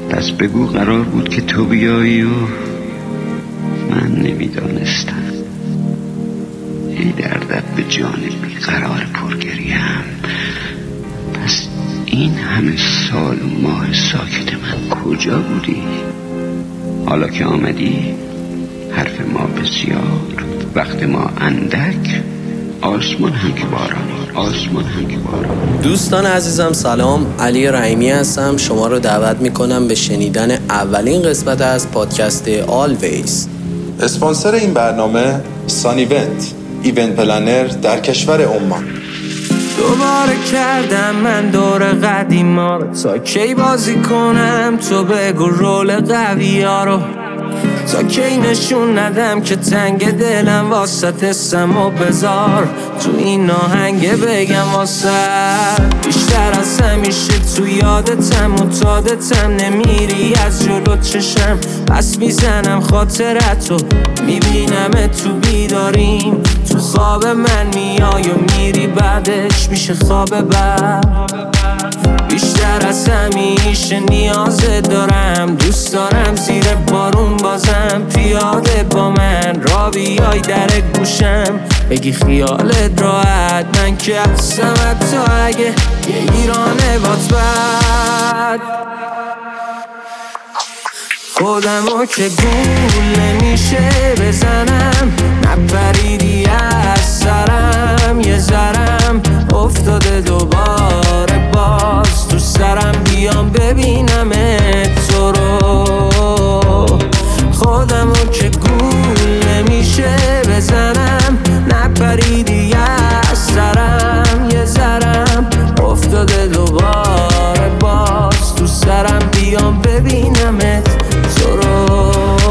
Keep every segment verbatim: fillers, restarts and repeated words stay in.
پس بگو قرار بود که تو بیایی و من نمیدانستم. ای دردت به جان بیقرار پرگریم. پس این همه سال و ماه ساکت من کجا بودی؟ حالا که آمدی حرف ما بسیار، وقت ما اندک، آسمان هم که باران، آسمان هم که باران. دوستان عزیزم سلام، علی رحیمی هستم. شما رو دعوت میکنم به شنیدن اولین قسمت از پادکست آلویز. اسپانسر این برنامه سانیونت، ایونت پلنر در کشور عمان. دوباره کردم من دور قدیما رو، تا کی بازی کنم تو بگو رول قوی ها رو، تا کی نشون ندم که تنگ دلم واسط اسم و بذار تو این آهنگ بگم واسه بیشتر از همیشه تو یادتم و تادتم، نمیری از جلو چشم پس میزنم خاطرتو، میبینم تو بیداریم تو خواب من میای و میری بعدش میشه خواب بعد. بیشتر از همیشه نیازه دارم، دوست دارم زیر بارون بازم پیاده با من را بیای در گوشم بگی خیالت راحت، من که هستم حتی اگه یه ایرانه بات بد. خودمو که گول نمیشه بزنم، نپریدی از سرم یه ذرم افتاده دوباره باز تو سرم، بیام ببینم تو رو. خودمو که گول نمیشه بزنم، نپریدی از سرم یه ذرم افتاده دوباره باز تو سرم، بیام ببینم تو رو.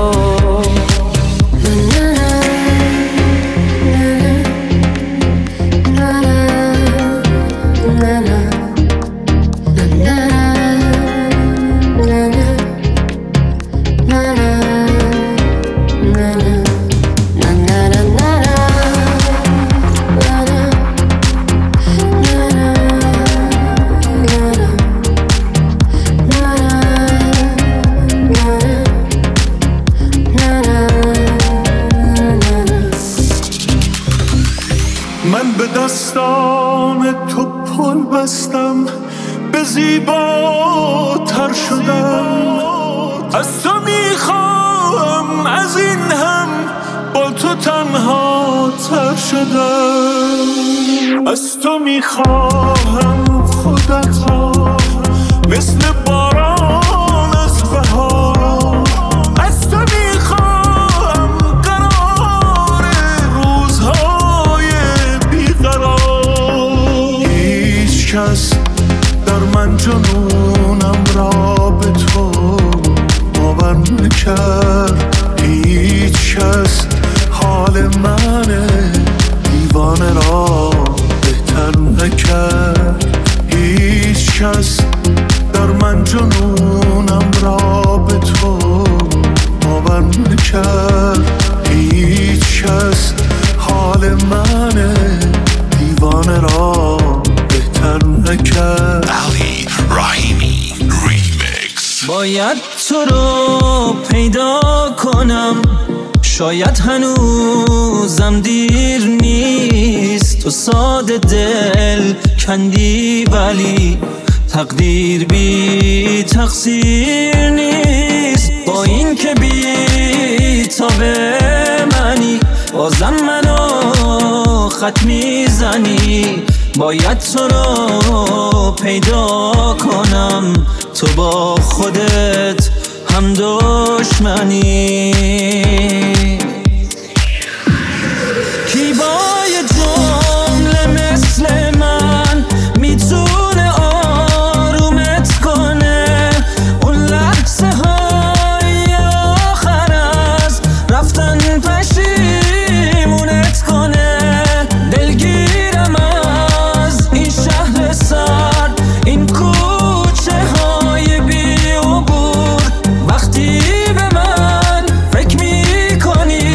من به دستان تو پل بستم، به زیباتر شدم، از تو میخوام از این هم با تو تنها تر شدم، از تو میخواهم خودت را مثل باران از بهار، از تو میخواهم قرار روزهای بیقرار. هیچ کس در من جنونم را به تو باور نکرد، هیچ کس حال من دیوانه را بهتر نکرد، هیچ کس در من جنونم را به تو باور نکرد، هیچ کس حال من دیوانه را بهتر نکرد. علی رحیمی ریمیکس. باید تو رو پیدا کنم، شاید هنوزم دیر نیست، تو ساده دل کندی ولی تقدیر بی تقصیر نیست، با این که بی تابه منی بازم منو خط میزنی. باید تو رو پیدا کنم، تو با خودت هم دشمنی. کی با یه جمله مثل من میتونه آرومت کنه، اون لحظه های آخر از رفتن پشیمونت کنه. دلگیرم از این شهر سرد، این کوچه های بی عبور، وقتی به من فکر میکنی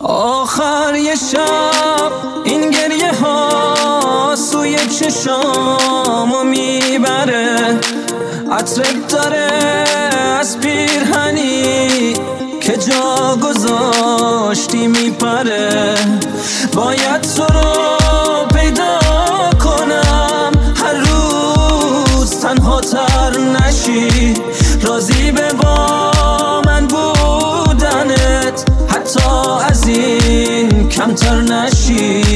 آخر یه شب این گریه ها سوی چشامو میبره، عطرک داره از پیرهنی که جا گذاشتی میپره. باید تو رو پیدا کنم هر روز تنها تر نشی، راضی به با من بودنت حتی از این کمتر نشی.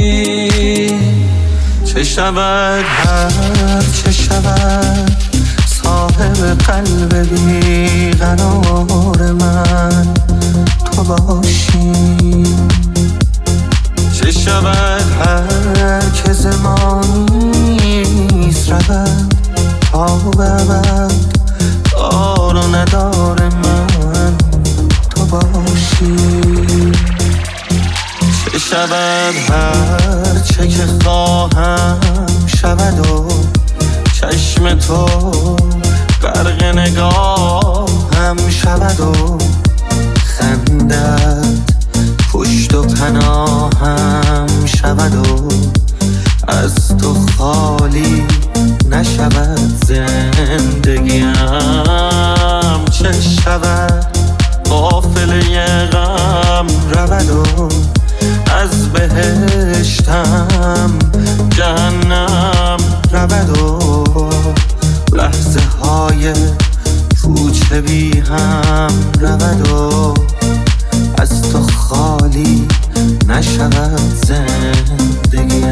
چه شود هر چه شود صاحب قلب بیقرار من تو باشی. چه شود هر که زمانیست رود تا ببد دار و ندار من تو باشی. چه شود هر چه که خواهم شود و چشم تو غرق نگاهم شود و خندت پشت و پناهم شود و از تو خالی نشود زندگیم. چه شود قافله غم رود و از بهشتم جهنم رود و لحظه های پوچ بی هم رود و از تو خالی نشود زندگیم.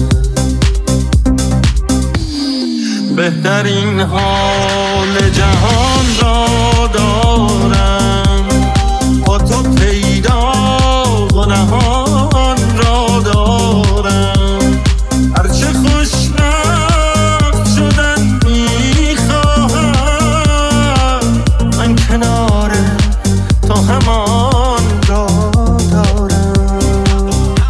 بهترین حال جهان را دارم با تو پیدا و نهان را دارم. هرچه خوشبخت شدن میخواهم من کنار تو همان را دارم.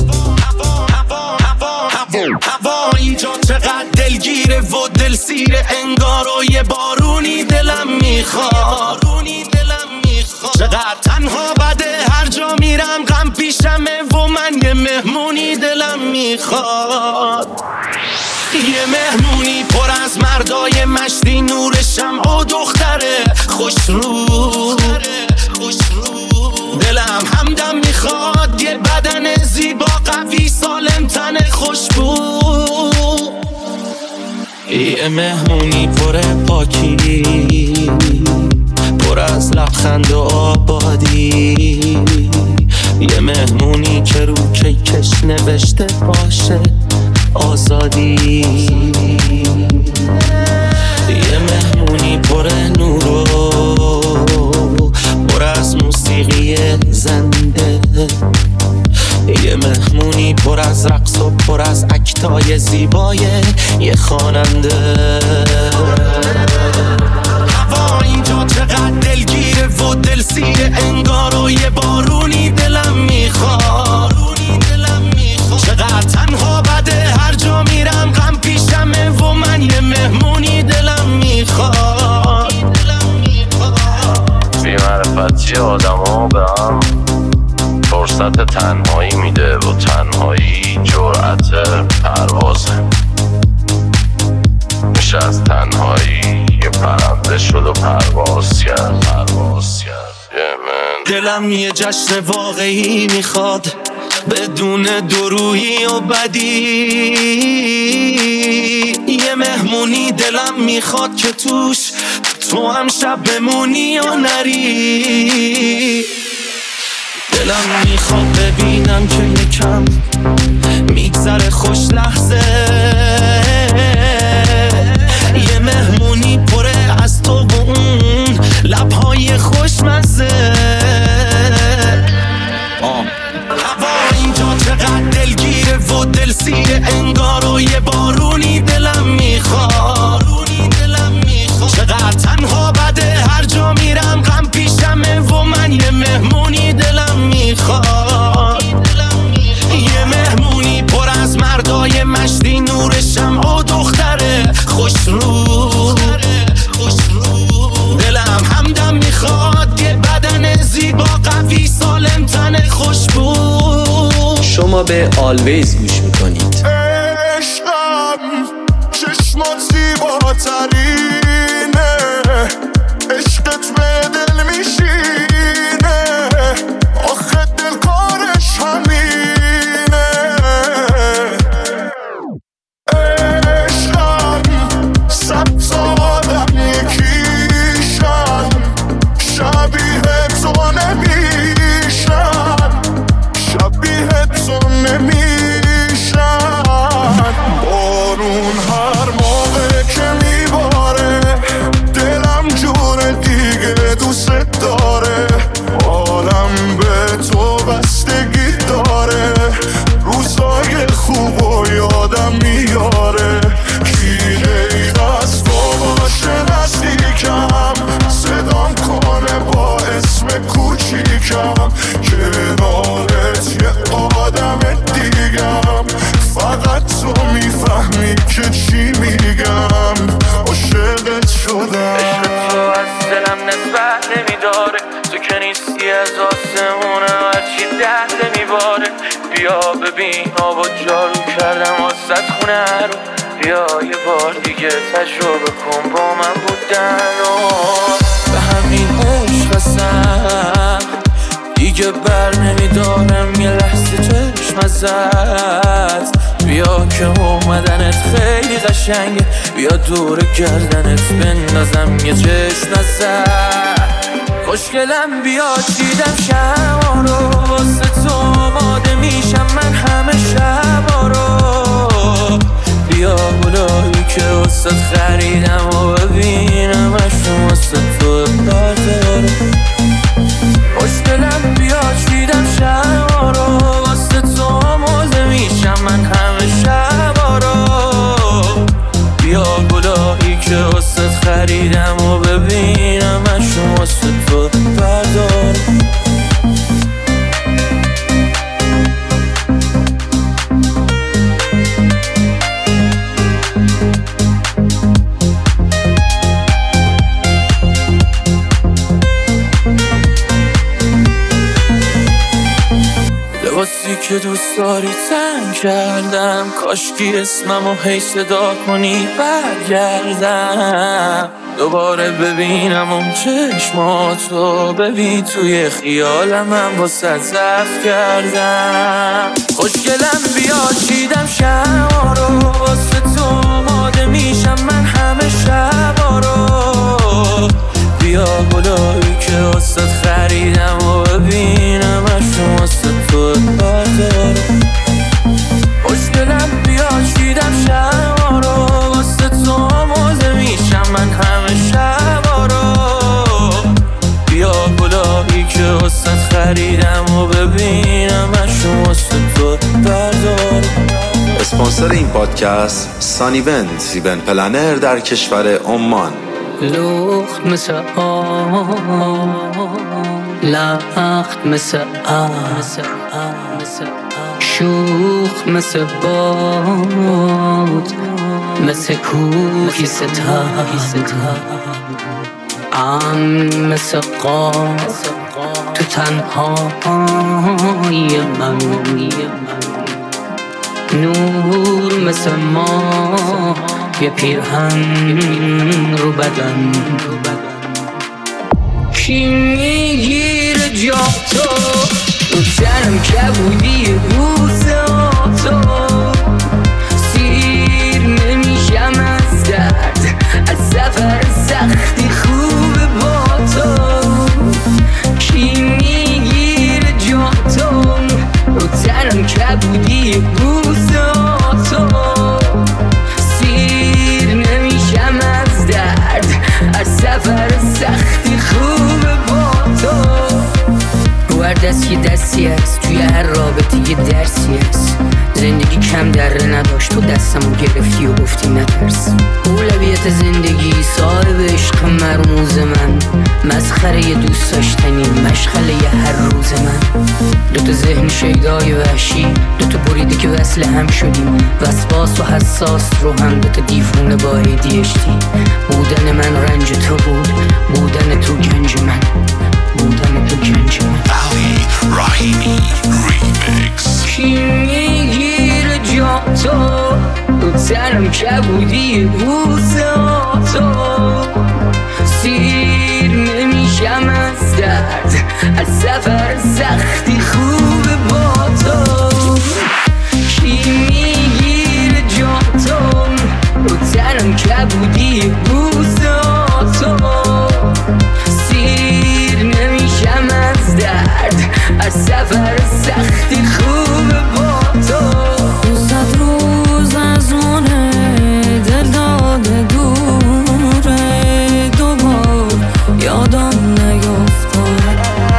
هوا اینجا چقدر دلگیره و دل سیره، انگار و یه بارونی دلم میخواد. چقدر تنها بده هر جا میرم غم پیشمه و من یه مهمونی دلم میخواد. یه مهمونی پر از مردای مشتی، نور شمع و دختره خوشرو. دلم همدم میخواد یه بدن زیبا قوی سالم تن خوشبو. یه مهمونی پر پاکی پر از لبخند و آبادی، یه مهمونی که رو کیکش نوشته باشه آزادی. یه مهمونی پر نور و پر از موسیقی زنده، یه مهمونی پر از رقص و پر از اکتای زیبای یه خواننده. هوا اینجا چقدر دلگیره و دل سیره، انگار و یه بارونی دلم میخواد. چقدر تنها بده هر جا میرم غم پیشمه و من یه مهمونی دلم میخواد. بی معرفتی آدم ها به هم فرصت تنهایی میده و تنهایی جرأت پروازه. میشه از تنهایی یه پرنده شد و پرواز کرد پرواز کرد. دلم یه جشن واقعی میخواد بدون درویی و بدی، یه مهمونی دلم میخواد که توش تو هم شب بمونی و نری. دلم میخواد ببینم که یکم میگذره خوش لحظه، یه مهمونی پره از تو و اون لبهای خوشمزه. هوا اینجا چقدر دلگیره و دل سیره، انگار و یه بارونی دلم میخواد. چقدر تنها بده هر جا میرم غم پیشمه و من یه مهمونی دلم میخواد. یه مهمونی پر از مردای مشتی، نور شمع به آلویز گوش میکنید. عشقم چشمات زیباترینه، عشقت به دل میشینه، آخه دل کارش همینه. عشقم ست آدم یکیشن، شبیه تو نمیشن، شبیه تو نمیشن. بارون هر موقع که میباره دلم جور دیگه دوست داره، عالم به تو بستگی داره، روزای خوب و یادم میاره. کی غیر از تو باشه نزدیکم، صدام کنه با اسم کوچیکم، کنارت یه آدم دیگم، فقط تو میفهمی که چی میگم. عاشقت شدم، عشق تو از دلم نسبت نمیداره، تو که نیستی از آسمونه هرچی دهده میباره. بیا ببین آب و جارو کردم واسه خونه رو، بیا یه بار دیگه تجربه کن با من بودن. و به همین عشق هستم دیگه بر نمیدارم یه لحظه چشم ازت. بیا که اومدنت خیلی قشنگه، بیا دور گردنت بندازم یه چشم ازت. خوشگلم بیا چیدم شما رو، واسه تو آماده میشم من همه شبا رو. بیا بلایی که واسه خریدم و ببینم اشم واسه تو برداره. خوشگلم بیا چیدم شما رو، واسه تو آماده میشم من همه شبا رو. بیا گلایی که واسه خریدم و ببینم اشم واسه تو بردار. لباسی که دوست داری تن کردم، کاشکی اسممو هی صدا کنی برگردم. دوباره ببینم اون چشماتو، ببین توی خیالم هم واسه ضعف کردم. خوشگلم بیا چیدم شما رو، واسه تو آماده میشم من همه شبا رو. بیا گلایی که واسه خریدم و ببینم اشم واسه تو بردار. خوشگلم بیا چیدم شما رو، واسه تو آماده میشم من همه شبا رو. بیا گلایی که واسه خریدم و ببینم اشم واسه تو بردار. اسپانسر این پادکست سانیونت، ایونت پلنر در کشور عمان. لخت مثل آب، لخت مثل آب، شوخ مثل باد، مثل کوهی ستاد، ام مثل قاب تو تنهایی من، نور مثل ما یه پیرهن رو بدن. کی میگیره جا تو رو تنم کبودی بوسه تو، سیر نمیشم از درد، از سفر سختی خوبه با تو. کی میگیره جا تو رو تنم کبودی بوسه تو، سفر سختی خوبه با تو. رو هر دست یه دستی هست، توی هر رابطه یه درسی هست. زندگی کم دره نداشت، تو دستمو گرفتی و گفتی نترس. اولویت زندگی صاحب عشق مرموز من، مسخره یه دوست داشتنی مشغله یه هر روز من. دوتا ذهن شیدای وحشی، دوتا بریده که وصل هم شدیم، وسواس و حساس رو هم دوتا دیوونه با ای دی اچ دی. بودن من رنج تو بود، بودن تو گنج من، بودن تو گنج من. علی رحیمی ریمیکس. تنم کبودی بوسه تو سیر نمیشم از درد از سفر سختی خوبه با تو کی میگیره جا تو رو تنم کبودی بوسه تو سیر نمیشم از درد از سفر سختی خوبه با تو صد روز از مونه دل داده دوره دوبار یادم نیفتاد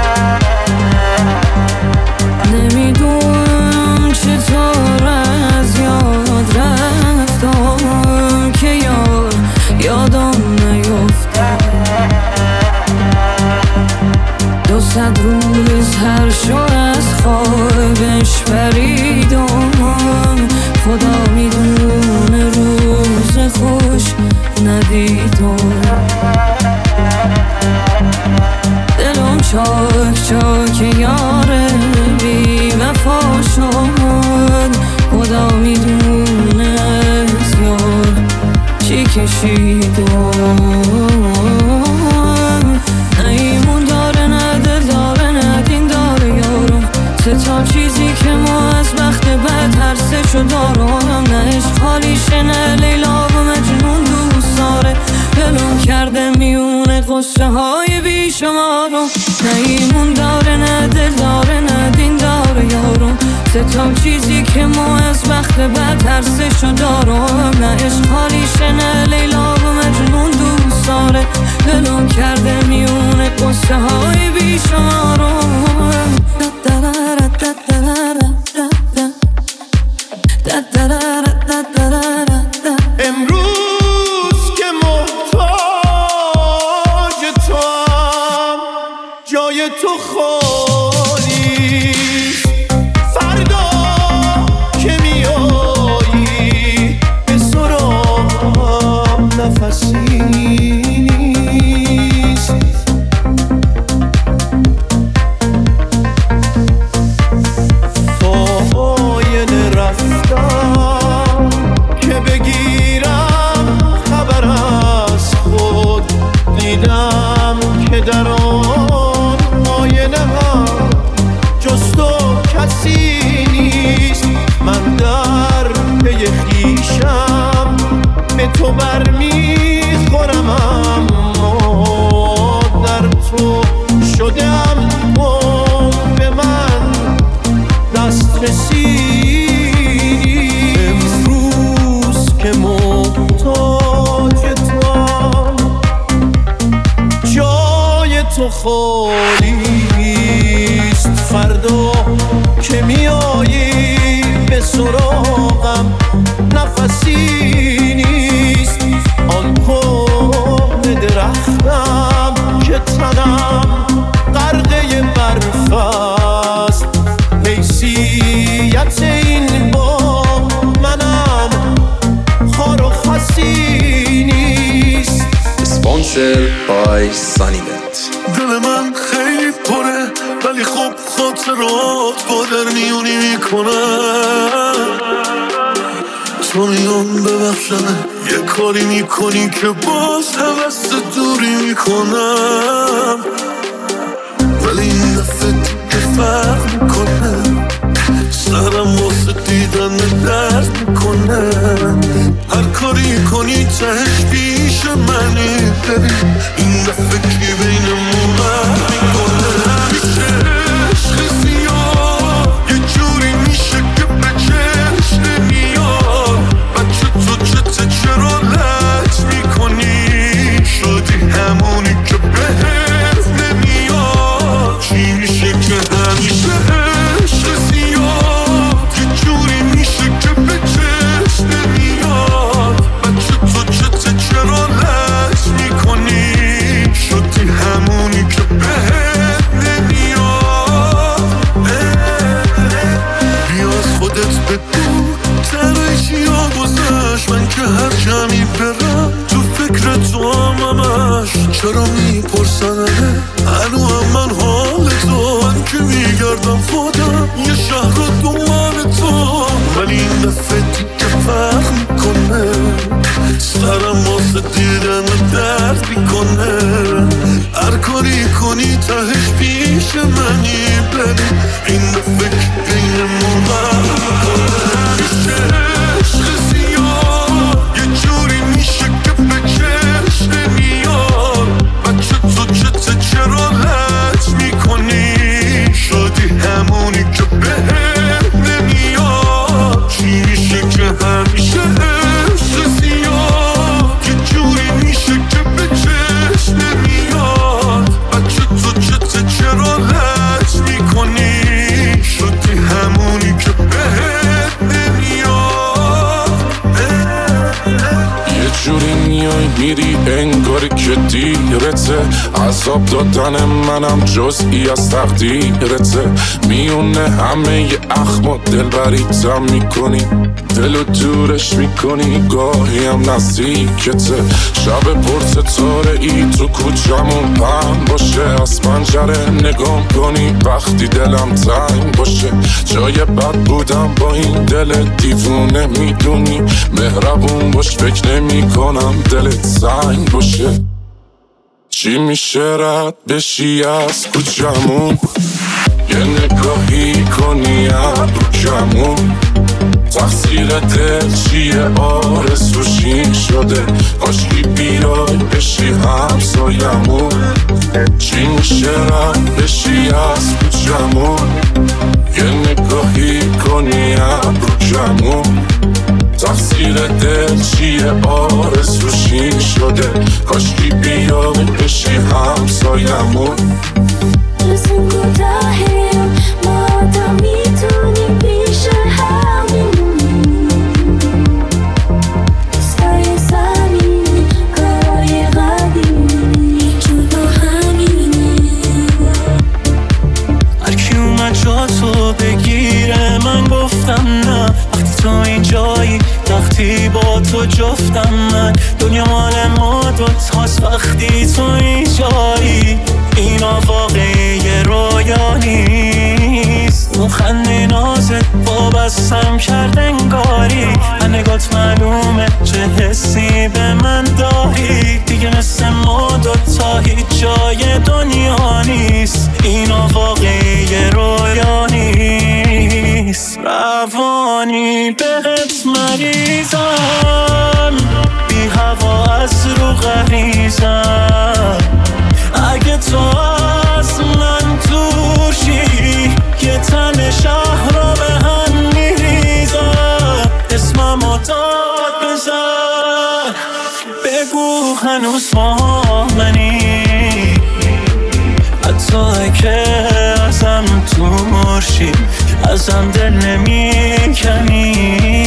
نمیدونم چطور از یاد رفتم که یار یادم نیفتاد دو صد روز هر شو از خوابش پریدم خدا میدونه روز خوش ندیدم دلم چاک چاک یاره بی وفا شد خدا میدونه از یار چی کشیدم نیمون داره نه دل داره نه دین داره یارم سه تا چیزی که ما از وقت بعد هر سه شو دارم نه عشق خالیشه نه لیلا و مجنون دوست داره دلم کرده میونه قصه های بی شمارم نه ایمون داره نه دل داره نه دین داره یارم سه تا چیزی که ما از وقت بعد هر سه شو دارم نه عشق خالیشه نه لیلا و مجنون دوست داره دلم کرده میونه قصه های بی شمارم امروز که محتاج توام جای تو خالی فردا که میایی به سراغم نفسی نیست تا آینه رفتم که بگیرم خبر از خود دیدم که در آن آینه هم جز تو کسی نیست من در پی خویشم به تو برمیخورم اما در تو شدم به من دسترسی امروز که محتاج توام جای تو خالیست فردا که میایی به سراغم نفسی نیست آن کهنه درختم که تنم غرقه برف است حیثیت این باغ منم خار و خسی نیست Sponsored by Sunnyvent. دل من خیلی پره ولی خب خاطرات با در میونی میکنن تو میان ببخشنه یه کاری میکنی که باز حوست دوری میکنم ولی این دفعه دیگه فرق میکنه سرم واسه دیدن درد میکنه هر کاری کنی تهش پیش منی ببین این دفعه کی بینمون برد میکنه همیشه عشق زیاد یه جوری میشه که به چشم نمیاد بچه تو چته چرا لج میکنی شدی همونی که بهت نمیاد چی میشه که همیشه عشق زیاد یه جوری میشه که به چشم نمیاد بچه تو چته چرا لج میکنی شدی همونی که بهت نمیاد بیا از خودت بگو ترشی ها گذشت من که هر جمعی برم تو فکر تو هم همش چرا میپرسن هنو هم من حال تو من که میگردم خودم یه شهر و دنبال تو ولی این دفعه دیگه فرق میکنه واسه دیدن درد میکنه. هر کاری کنی تهش پیش منی بری، این به فکر بین موقع میکنه. میشه عشق زیاد یه جوری میشه که فکرش نمیاد. بچه تو چته چرا لج میکنی؟ شدی همونی که بهم نمیاد. چی میشه که همیشه عشق زیاد یه جوری میشه که به چشم نمیاد. بچه تو چته چرا لج میکنی؟ شدی همونی که بهم نمیاد. یه جوری میای میری انگاری که دیرته. عذاب دادن منم جزئی از تقدیرته. میونه همه ی اخم و دلبریتم میکنی، دلو دورش میکنی، گاهی هم نزدیکته. شب پرستاره ای تو کوچمون پهن باشه، از پنجره نگام کنی وقتی دلم تنگ باشه. جای بد بودم با این دل دیوونه، میدونی مهربون باش فکر نمی کنم دلت سنگ باشه. چی میشه رد بشی از کوچمون، یه نگاهی کنی ابرو کمون. تقصیر دل چیه آرزوشی شده، کاشکی بیای بشی همسایمون. چی میشه رد بشی از کوچمون، یه نگاهی کنی ابرو کمون. تقصیر دل چیه آرزوشی شده، کاشکی بیای بشی همسایمون. روزم کوتاهه ما تا میتونیم پیش هم بمونیم. سایه زمینی کارای قدیمی جدا همینی. هرکی اومد جا تو بگیره من گفتم نه. وقتی تو این جایی وقتی با تو جفتم من. دنیا مال ما دوتاست وقتی تو این جایی. اینا واقعی یه رویا نیست. مخنده نازت وابستم کرد انگاری. من نگات معلومه چه حسی به من داری. دیگه مثل ما دوتا هیچ جای دنیا نیست. اینا واقعی یه رویا نیست. روانی بهت مریضم، بی هوا از رو غریزم. اگه تو از من دورشی یه تن شهر رو به هم میریزم. اسممو داد بزن، بگو هنوز با منی. حتی که ازم دورشی ازم دل نمیکنی.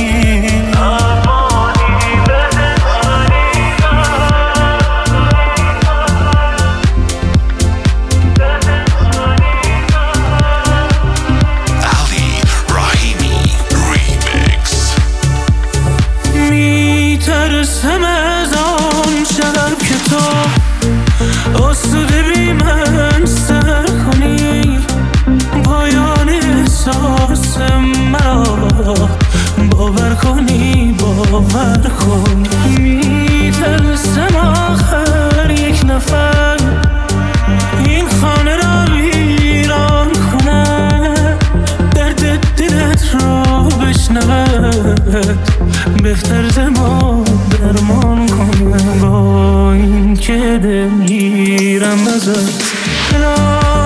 میترسم از آن شب که تو آسوده بی من سر کنی. پایان احساس مرا باور کنی، باور کن. میترسم آخر یک نفر این خانه را ویران کنه. درد دلت را بشنود، بهتر زمان درمان کنه. با این که دل گیرم ازت